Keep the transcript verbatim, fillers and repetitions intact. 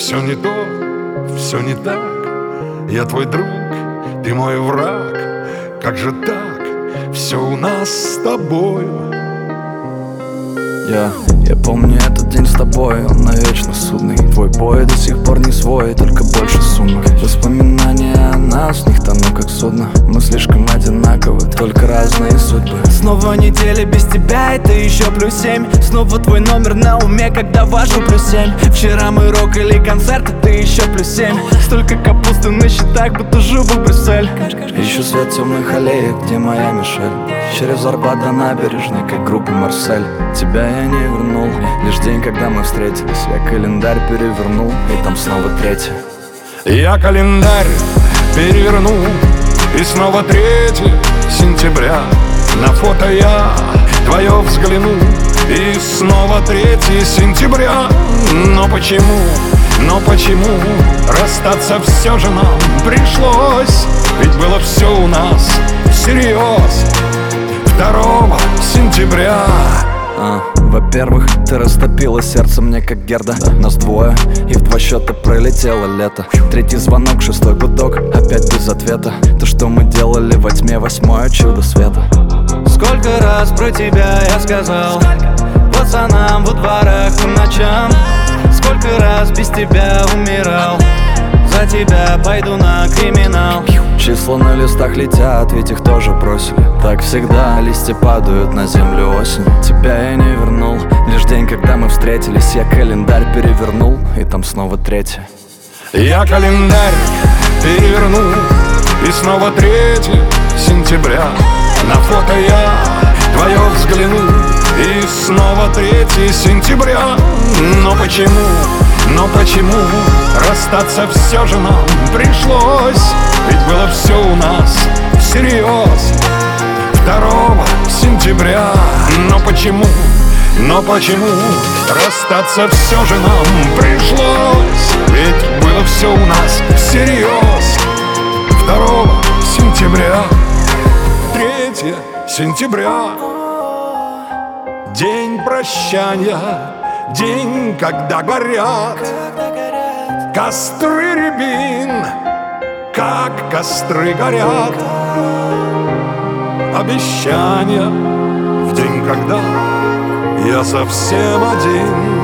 все не то, все не так. Я твой друг, ты мой враг. Как же так, все у нас с тобою. Я, я помню этот день с тобой, он навечно судный. Твой бой до сих пор не свой, только больше сумок. Воспоминания о нас, в них тону как судно. Мы слишком одинаковы, только разные судьбы. Снова неделя без тебя, это еще плюс семь. Снова твой номер на уме, когда важу плюс семь. Вчера мы рокали концерт, а ты еще плюс семь. Столько капусты на счетах, будто живу в Брюссель. Ищу свет темных аллеек, где моя Мишель. Через Арбат до набережной, как группа Марсель. Тебя я не вернул, лишь день, когда мы встретились. Я календарь перевернул, и там снова третье. Я календарь перевернул, и снова третье сентября. На фото я твое взгляну, и снова третье сентября. Но почему, но почему расстаться все же нам пришлось? Ведь было все у нас всерьез. Второго сентября. А, во-первых, ты растопила сердце мне как Герда. Нас двое, и в два счета пролетело лето. Третий звонок, шестой гудок, опять без ответа. То, что мы делали во тьме, восьмое чудо света. Сколько раз про тебя я сказал пацанам во дворах по ночам. Сколько раз без тебя умирал. За тебя пойду на криминал. Числа на листах летят, ведь их тоже бросили. Так всегда листья падают на землю осенью. Тебя я не вернул, лишь день, когда мы встретились. Я календарь перевернул, и там снова третье. Я календарь перевернул, и снова третье сентября. На фото я твое взгляну, и снова третье сентября. Но почему, но почему расстаться все же нам пришлось? Ведь было все у нас всерьез. Второго сентября. Но почему, но почему расстаться все же нам пришлось? Ведь было все у нас всерьез. Второго сентября. Третье сентября. День прощания, день, когда горят костры рябин, как костры горят. Обещания в день, когда я совсем один.